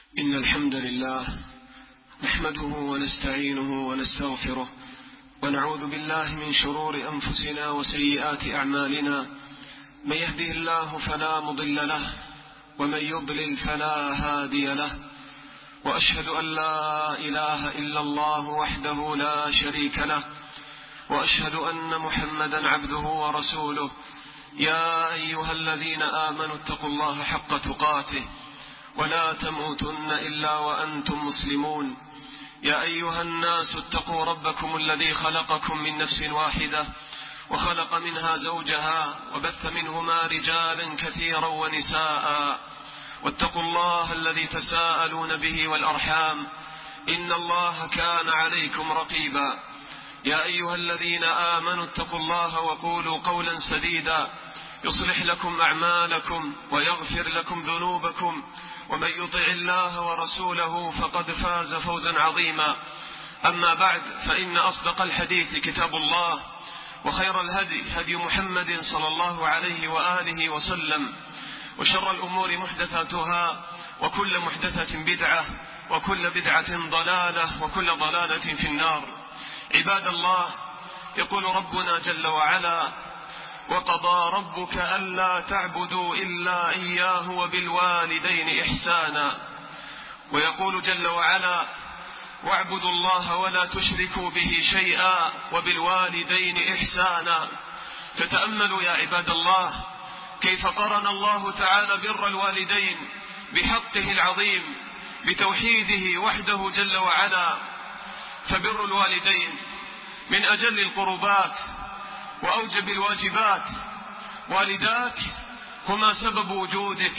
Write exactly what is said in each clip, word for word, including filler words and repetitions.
إن الحمد لله نحمده ونستعينه ونستغفره ونعوذ بالله من شرور أنفسنا وسيئات أعمالنا. من يهده الله فلا مضل له ومن يضلل فلا هادي له، وأشهد أن لا إله إلا الله وحده لا شريك له، وأشهد أن محمدا عبده ورسوله. يا أيها الذين آمنوا اتقوا الله حق تقاته ولا تموتن إلا وأنتم مسلمون. يا أيها الناس اتقوا ربكم الذي خلقكم من نفس واحدة وخلق منها زوجها وبث منهما رجالا كثيرا ونساء، واتقوا الله الذي تساءلون به والأرحام إن الله كان عليكم رقيبا. يا أيها الذين آمنوا اتقوا الله وقولوا قولا سديدا يصلح لكم أعمالكم ويغفر لكم ذنوبكم، ومن يطع الله ورسوله فقد فاز فوزا عظيما. أما بعد، فإن أصدق الحديث كتاب الله، وخير الهدي هدي محمد صلى الله عليه وآله وسلم، وشر الأمور محدثاتها، وكل محدثة بدعة، وكل بدعة ضلالة، وكل ضلالة في النار. عباد الله، يقول ربنا جل وعلا: وقضى ربك ألا تعبدوا إلا إياه وبالوالدين إحسانا. ويقول جل وعلا: واعبدوا الله ولا تشركوا به شيئا وبالوالدين إحسانا. فتأملوا يا عباد الله كيف قرن الله تعالى بر الوالدين بحقه العظيم بتوحيده وحده جل وعلا. فبر الوالدين من أجل القربات وأوجب الواجبات. والداك هما سبب وجودك،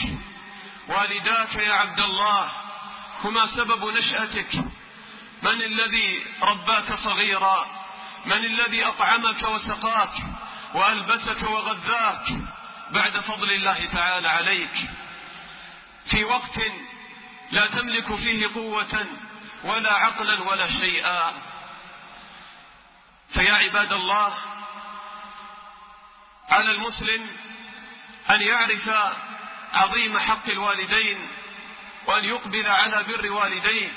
والداك يا عبد الله هما سبب نشأتك. من الذي رباك صغيرا؟ من الذي أطعمك وسقاك وألبسك وغذاك بعد فضل الله تعالى عليك في وقت لا تملك فيه قوة ولا عقلا ولا شيئا؟ فيا عباد الله، على المسلم أن يعرف عظيم حق الوالدين وأن يقبل على بر والديه.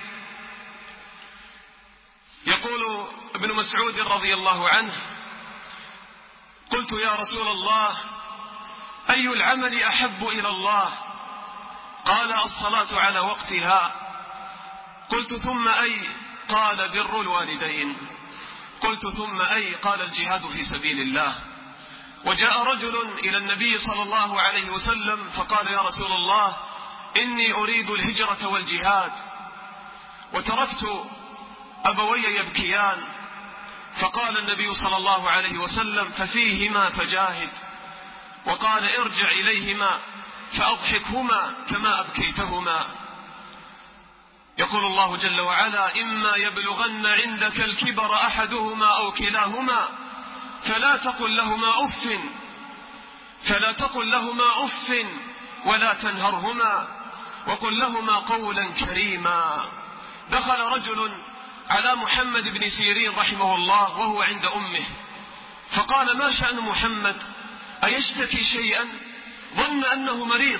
يقول ابن مسعود رضي الله عنه: قلت يا رسول الله أي العمل أحب إلى الله؟ قال: الصلاة على وقتها. قلت: ثم أي؟ قال: بر الوالدين. قلت: ثم أي؟ قال: الجهاد في سبيل الله. وجاء رجل إلى النبي صلى الله عليه وسلم فقال: يا رسول الله إني أريد الهجرة والجهاد وتركت أبوي يبكيان. فقال النبي صلى الله عليه وسلم: ففيهما فجاهد. وقال: ارجع إليهما فأضحكهما كما أبكيتهما. يقول الله جل وعلا: إما يبلغن عندك الكبر أحدهما أو كلاهما فلا تقل لهما أف فلا تقل لهما أف ولا تنهرهما وقل لهما قولا كريما. دخل رجل على محمد بن سيرين رحمه الله وهو عند أمه، فقال: ما شأن محمد؟ أيشتكي شيئا؟ ظن أنه مريض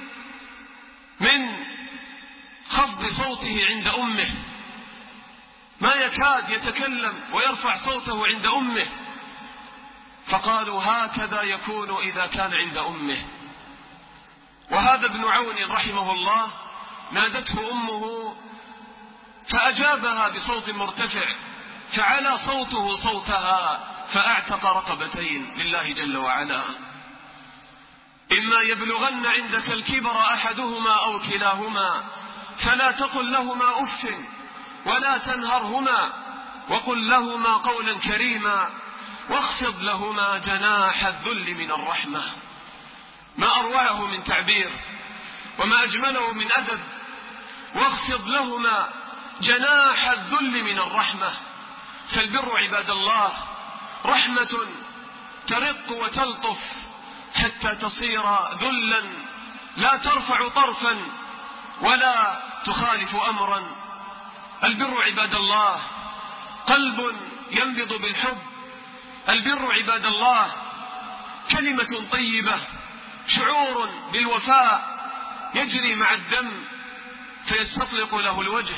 من خفض صوته عند أمه، ما يكاد يتكلم ويرفع صوته عند أمه. فقالوا: هكذا يكون إذا كان عند أمه. وهذا ابن عون رحمه الله نادته أمه فأجابها بصوت مرتفع، فعلى صوته صوتها فأعتق رقبتين لله جل وعلا. إما يبلغن عندك الكبر أحدهما أو كلاهما فلا تقل لهما أف ولا تنهرهما وقل لهما قولا كريما واخفض لهما جناح الذل من الرحمة. ما أروعه من تعبير وما أجمله من أدب. واخفض لهما جناح الذل من الرحمة. فالبر عباد الله رحمة ترق وتلطف حتى تصير ذلا لا ترفع طرفا ولا تخالف أمرا. البر عباد الله قلب ينبض بالحب. البر عباد الله كلمة طيبة، شعور بالوفاء يجري مع الدم، فيستطلق له الوجه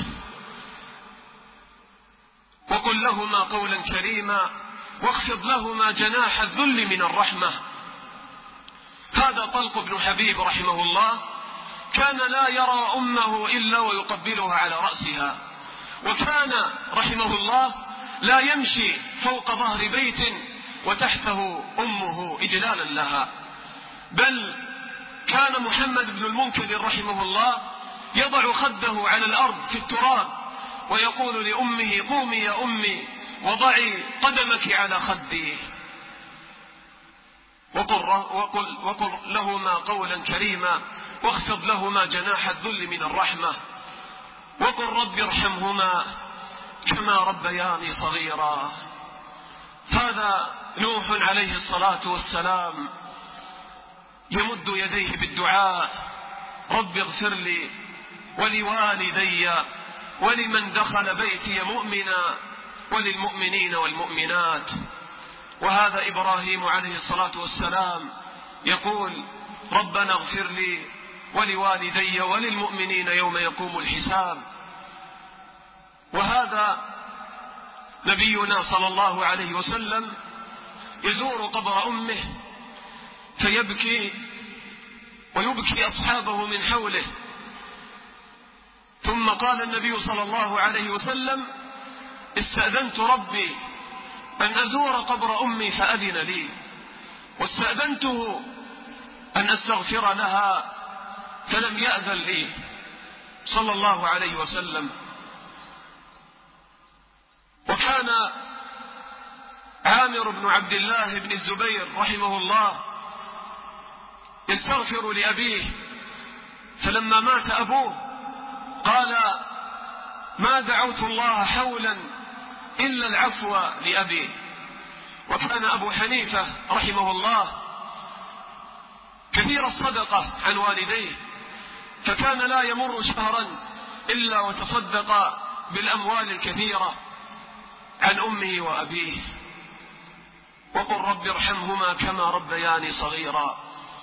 وقل لهما قولا كريما واخفض لهما جناح الذل من الرحمة. هذا طلق بن حبيب رحمه الله كان لا يرى أمه إلا ويقبلها على رأسها، وكان رحمه الله لا يمشي فوق ظهر بيت وتحته أمه إجلالا لها، بل كان محمد بن المنكدر رحمه الله يضع خده على الأرض في التراب ويقول لأمه قومي يا أمي وضعي قدمك على خدي، وقل, وقل, وقل لهما قولا كريما واخفض لهما جناح الذل من الرحمة، وقل رب ارحمهما كما ربياني صغيرا. هذا نوح عليه الصلاة والسلام يمد يديه بالدعاء رب اغفر لي ولوالدي ولمن دخل بيتي مؤمنا وللمؤمنين والمؤمنات. وهذا إبراهيم عليه الصلاة والسلام يقول ربنا اغفر لي ولوالدي وللمؤمنين يوم يقوم الحساب. وهذا نبينا صلى الله عليه وسلم يزور قبر أمه فيبكي ويبكي أصحابه من حوله، ثم قال النبي صلى الله عليه وسلم استأذنت ربي أن أزور قبر أمي فأذن لي، واستأذنته أن أستغفر لها فلم يأذن لي صلى الله عليه وسلم. وكان عامر بن عبد الله بن الزبير رحمه الله يستغفر لأبيه، فلما مات أبوه قال ما دعوت الله حولا إلا العفو لأبيه. وكان أبو حنيفة رحمه الله كثير الصدقة عن والديه، فكان لا يمر شهرا إلا وتصدق بالأموال الكثيرة عن أمه وأبيه. وقل رب ارحمهما كما ربياني صغيرا.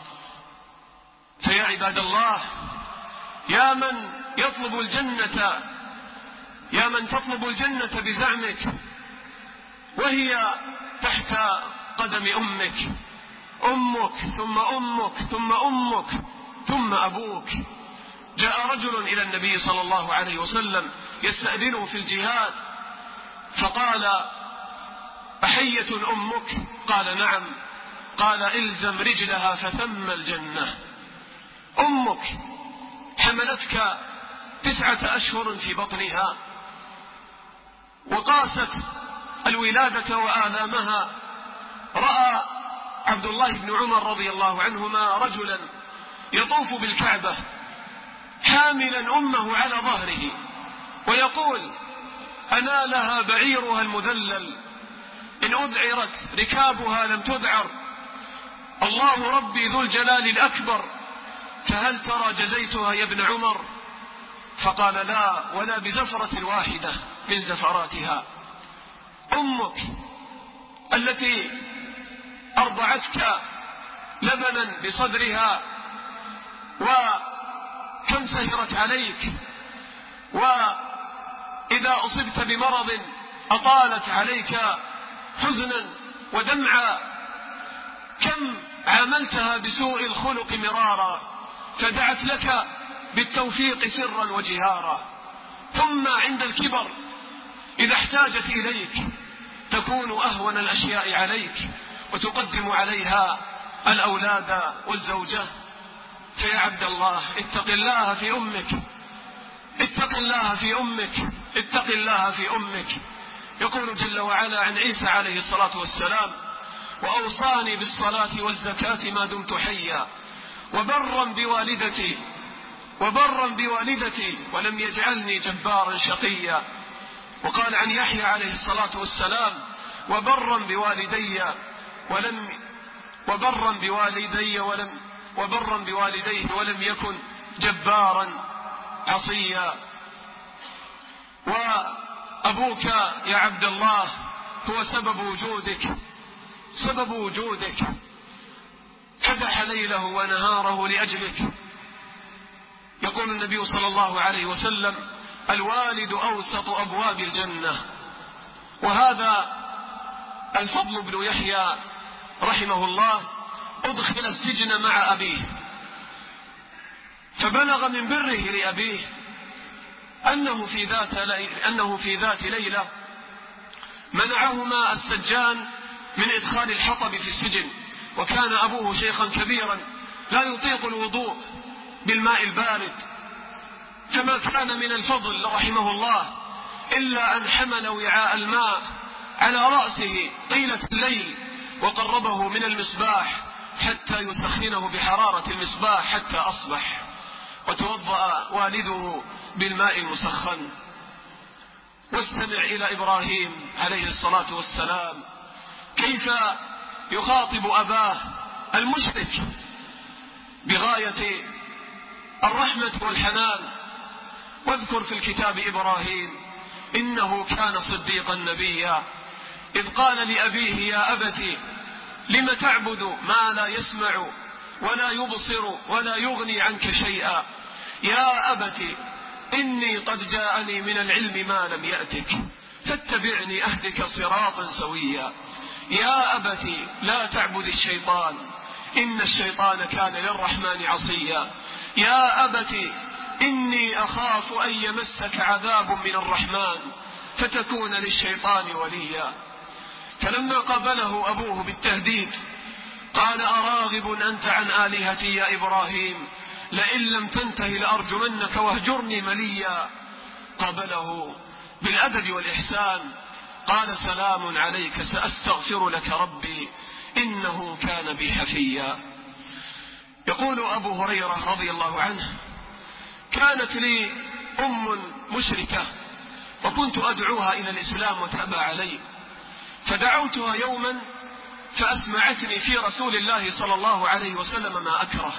فيا عباد الله، يا من يطلب الجنة، يا من تطلب الجنة بزعمك وهي تحت قدم أمك، أمك ثم أمك ثم أمك ثم أبوك. جاء رجل إلى النبي صلى الله عليه وسلم يستأذنه في الجهاد فقال أحية أمك؟ قال نعم. قال إلزم رجلها فثم الجنة. أمك حملتك تسعة أشهر في بطنها وقاست الولادة وآلامها. رأى عبد الله بن عمر رضي الله عنهما رجلا يطوف بالكعبة حاملا أمه على ظهره ويقول أنالها بعيرها المذلل، إن أذعرت ركابها لم تذعر، الله ربي ذو الجلال الأكبر، فهل ترى جزيتها يا ابن عمر؟ فقال لا ولا بزفرة واحدة من زفراتها. أمك التي أرضعتك لبنا بصدرها وكم سهرت عليك، وإذا أصبت بمرض أطالت عليك حزنا ودمعا، كم عاملتها بسوء الخلق مرارا فدعت لك بالتوفيق سرا وجهارا، ثم عند الكبر إذا احتاجت إليك تكون أهون الأشياء عليك وتقدم عليها الأولاد والزوجة. فيا عبد الله اتق الله في أمك، اتق الله في أمك، اتق الله في أمك. يقول جل وعلا عن عيسى عليه الصلاة والسلام وأوصاني بالصلاة والزكاة ما دمت حيا وبرا بوالدتي وبرا بوالدتي ولم يجعلني جبارا شقيا. وقال عن يحيى عليه الصلاة والسلام وبرا بوالدي ولم وبرا بوالدي ولم وبرا بوالديه ولم يكن جبارا عصيا. وأبوك يا عبد الله هو سبب وجودك، سبب وجودك، كدح ليله ونهاره لأجلك. يقول النبي صلى الله عليه وسلم: الوالد أوسط أبواب الجنة. وهذا الفضل بن يحيى رحمه الله أدخل السجن مع أبيه، فبلغ من بره لأبيه أنه في ذات أنه في ذات ليلة منعهما السجان من إدخال الحطب في السجن، وكان أبوه شيخا كبيرا لا يطيق الوضوء بالماء البارد، فما كان من الفضل رحمه الله إلا أن حمل وعاء الماء على رأسه طيلة الليل وقربه من المصباح حتى يسخنه بحرارة المصباح حتى أصبح، وتوضأ والده بالماء المسخن. واستمع إلى إبراهيم عليه الصلاة والسلام كيف يخاطب أباه المشرك بغاية الرحمة والحنان. واذكر في الكتاب إبراهيم إنه كان صديقا نبيا إذ قال لأبيه: يا أبت لم تعبد ما لا يسمع ولا يبصر ولا يغني عنك شيئا، يا أبت إني قد جاءني من العلم ما لم يأتك فاتبعني أهدك صراطا سويا، يا أبت لا تعبد الشيطان إن الشيطان كان للرحمن عصيا، يا أبت إني أخاف أن يمسك عذاب من الرحمن فتكون للشيطان وليا. فلما قابله أبوه بالتهديد قال: أراغب أنت عن آلهتي يا إبراهيم لئن لم تنته لأرجمنك واهجرني مليا. قابله بالأدب والإحسان، قال: سلام عليك سأستغفر لك ربي إنه كان بي حفيا. يقول أبو هريرة رضي الله عنه: كانت لي أم مشركة وكنت أدعوها إلى الإسلام وتأبى علي، فدعوتها يوما فأسمعتني في رسول الله صلى الله عليه وسلم ما أكره،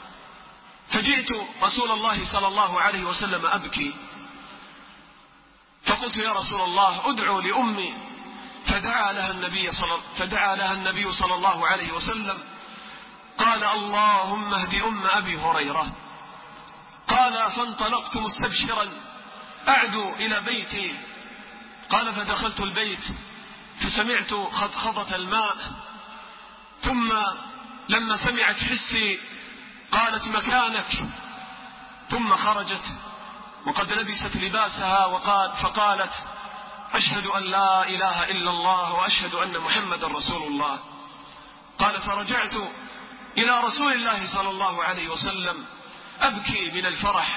فجئت رسول الله صلى الله عليه وسلم أبكي، فقلت: يا رسول الله أدعو لأمي، فدعا لها النبي صلى, فدعا لها النبي صلى الله عليه وسلم، قال: اللهم اهد أم أبي هريرة. قال: فانطلقت مستبشرا أعدو إلى بيتي. قال: فدخلت البيت فسمعت خضخضة الماء، ثم لما سمعت حسي قالت: مكانك، ثم خرجت وقد لبست لباسها وقال فقالت: أشهد أن لا إله إلا الله وأشهد أن محمد رسول الله. قال: فرجعت إلى رسول الله صلى الله عليه وسلم أبكي من الفرح،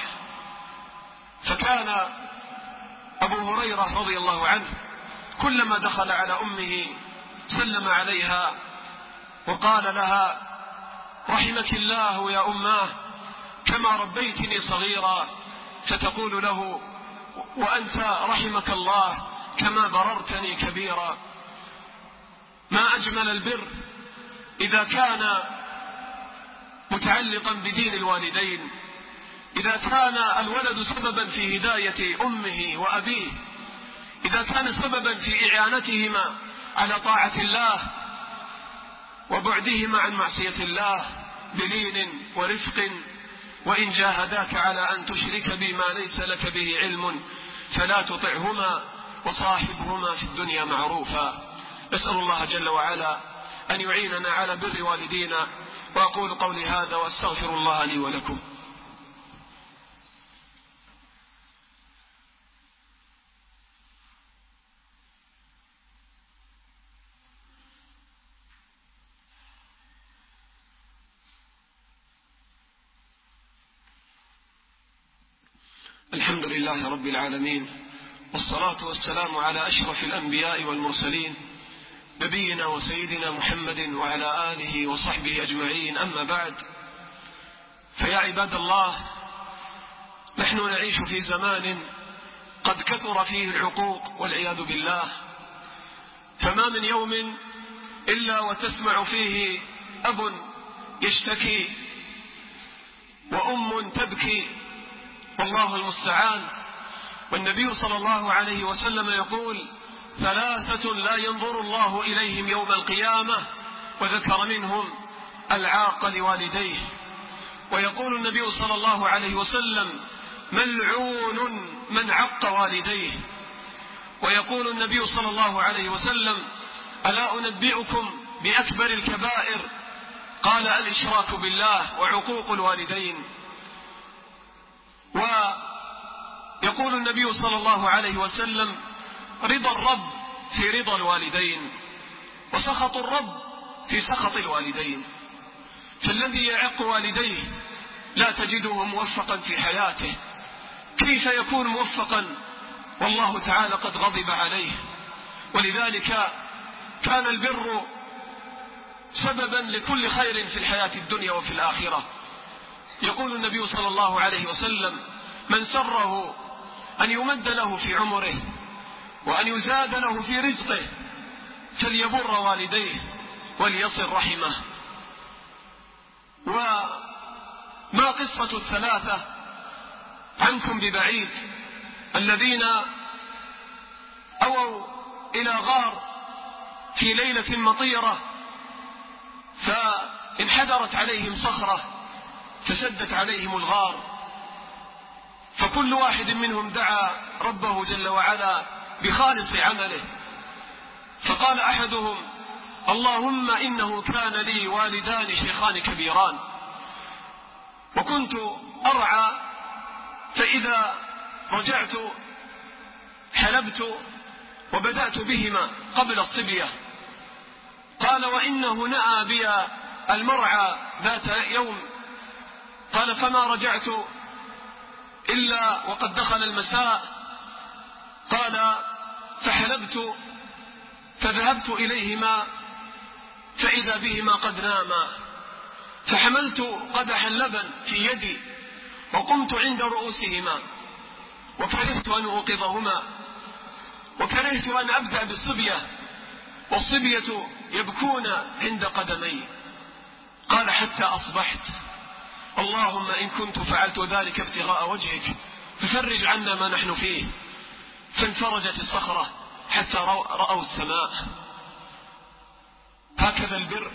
فكان أبو هريرة رضي الله عنه كلما دخل على أمه سلم عليها وقال لها: رحمك الله يا أماه كما ربيتني صغيرا، فتقول له: وأنت رحمك الله كما بررتني كبيرا. ما أجمل البر إذا كان متعلقا بدين الوالدين، إذا كان الولد سببا في هداية أمه وأبيه، إذا كان سببا في إعانتهما على طاعة الله وبعدهما عن معصية الله بلين ورفق. وإن جاهداك على أن تشرك بما ليس لك به علم فلا تطعهما وصاحبهما في الدنيا معروفا. نسأل الله جل وعلا أن يعيننا على بر والدينا. وأقول قولي هذا وأستغفر الله لي ولكم. الحمد لله رب العالمين، والصلاة والسلام على أشرف الأنبياء والمرسلين نبينا وسيدنا محمد وعلى آله وصحبه أجمعين. أما بعد، فيا عباد الله، نحن نعيش في زمان قد كثر فيه العقوق والعياذ بالله، فما من يوم إلا وتسمع فيه أب يشتكي وأم تبكي، والله المستعان. والنبي صلى الله عليه وسلم يقول: ثلاثة لا ينظر الله إليهم يوم القيامة، وذكر منهم العاق لوالديه. ويقول النبي صلى الله عليه وسلم: ملعون من عق والديه. ويقول النبي صلى الله عليه وسلم: ألا أنبئكم بأكبر الكبائر؟ قال: الإشراك بالله وعقوق الوالدين. ويقول النبي صلى الله عليه وسلم: رضا الرب في رضا الوالدين، وسخط الرب في سخط الوالدين. فالذي يعق والديه لا تجده موفقا في حياته. كيف يكون موفقا والله تعالى قد غضب عليه؟ ولذلك كان البر سببا لكل خير في الحياة الدنيا وفي الآخرة. يقول النبي صلى الله عليه وسلم: من سره أن يمد له في عمره وأن يزاد له في رزقه فليبر والديه وليصل رحمه. وما قصة الثلاثة عنكم ببعيد الذين أووا إلى غار في ليلة مطيرة، فانحدرت عليهم صخرة فسدت عليهم الغار، فكل واحد منهم دعا ربه جل وعلا بخالص عمله. فقال أحدهم: اللهم إنه كان لي والدان شيخان كبيران، وكنت أرعى، فإذا رجعت حلبت وبدأت بهما قبل الصبية. قال: وإنه نأى بي المرعى ذات يوم، قال: فما رجعت إلا وقد دخل المساء. قال: فحلبت فذهبت إليهما فإذا بهما قد ناما، فحملت قدح اللبن في يدي وقمت عند رؤوسهما، وكرهت أن أوقظهما، وكرهت أن أبدأ بالصبية، والصبية يبكون عند قدمي. قال: حتى أصبحت، اللهم إن كنت فعلت ذلك ابتغاء وجهك ففرج عنا ما نحن فيه. فانفرجت الصخرة حتى رأوا السماء. هكذا البر.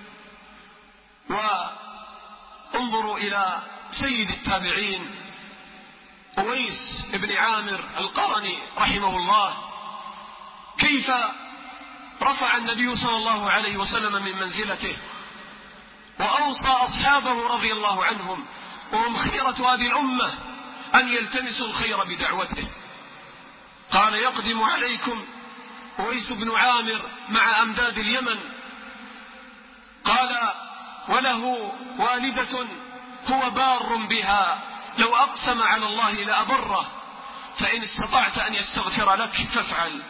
وانظروا إلى سيد التابعين أويس بن عامر القرني رحمه الله، كيف رفع النبي صلى الله عليه وسلم من منزلته، وأوصى أصحابه رضي الله عنهم وهم خيرة هذه الأمة أن يلتمسوا الخير بدعوته. قال: يقدم عليكم أويس بن عامر مع أمداد اليمن، قال: وله والدة هو بار بها، لو أقسم على الله لأبره، فإن استطعت أن يستغفر لك فافعل.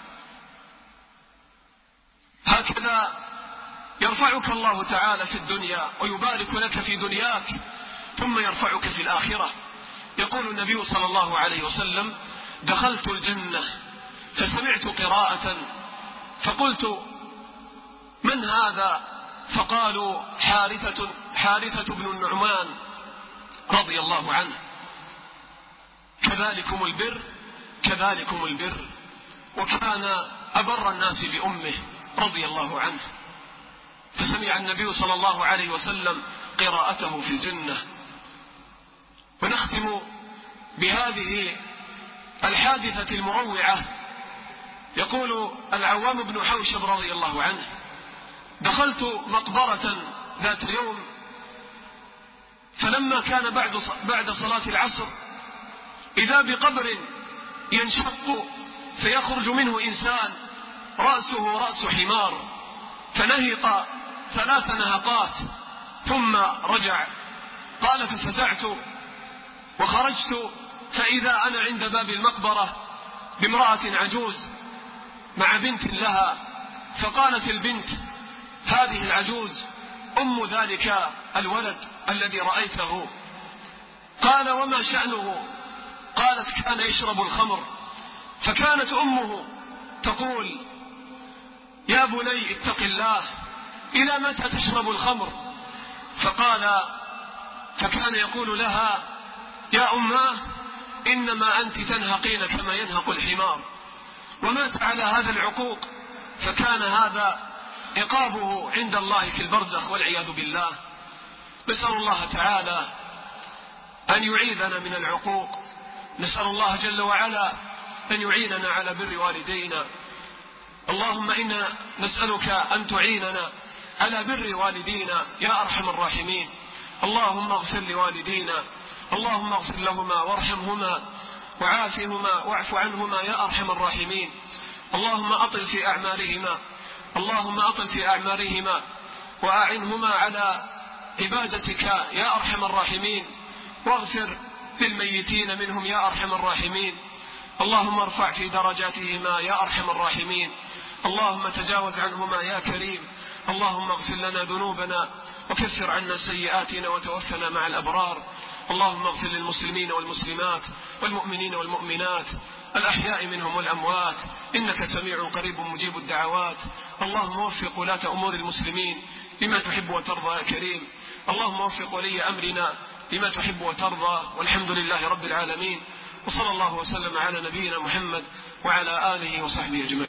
هكذا يرفعك الله تعالى في الدنيا ويبارك لك في دنياك، ثم يرفعك في الآخرة. يقول النبي صلى الله عليه وسلم: دخلت الجنة فسمعت قراءة فقلت: من هذا؟ فقالوا: حارثة, حارثة بن النعمان رضي الله عنه. كذلكم البر كذلكم البر. وكان أبر الناس بأمه رضي الله عنه، فسمع النبي صلى الله عليه وسلم قراءته في الجنة. ونختم بهذه الحادثة المروعة. يقول العوام بن حوشب رضي الله عنه: دخلت مقبرة ذات يوم، فلما كان بعد بعد صلاة العصر إذا بقبر ينشق فيخرج منه إنسان رأسه رأس حمار، فنهق ثلاث نهقات ثم رجع. قال: ففزعت وخرجت فإذا أنا عند باب المقبرة بامرأة عجوز مع بنت لها، فقالت البنت: هذه العجوز أم ذلك الولد الذي رأيته. قال: وما شأنه؟ قالت: كان يشرب الخمر. فكانت أمه تقول: يا بني اتق الله، إلى متى تشرب الخمر؟ فقال فكان يقول لها: يا أماه، إنما أنت تنهقين كما ينهق الحمار. ومات على هذا العقوق، فكان هذا عقابه عند الله في البرزخ والعياذ بالله. نسأل الله تعالى أن يعيذنا من العقوق، نسأل الله جل وعلا أن يعيننا على بر والدينا. اللهم إنا نسألك أن تعيننا على بر والدينا يا أرحم الراحمين. اللهم اغفر لوالدينا، اللهم اغفر لهما وارحمهما وعافهما واعف عنهما يا أرحم الراحمين. اللهم أطل في أعمارهما، اللهم أطل في أعمارهما وأعنهما على عبادتك يا أرحم الراحمين، واغفر للميتين منهم يا أرحم الراحمين. اللهم ارفع في درجاتهما يا أرحم الراحمين. اللهم تجاوز عنهما يا كريم. اللهم اغفر لنا ذنوبنا وكفر عنا سيئاتنا وتوفنا مع الأبرار. اللهم اغفر للمسلمين والمسلمات والمؤمنين والمؤمنات الأحياء منهم والأموات، إنك سميع قريب مجيب الدعوات. اللهم وفق ولاة أمور المسلمين لما تحب وترضى يا كريم. اللهم وفق ولي أمرنا لما تحب وترضى، والحمد لله رب العالمين، وصلى الله وسلم على نبينا محمد وعلى آله وصحبه أجمعين.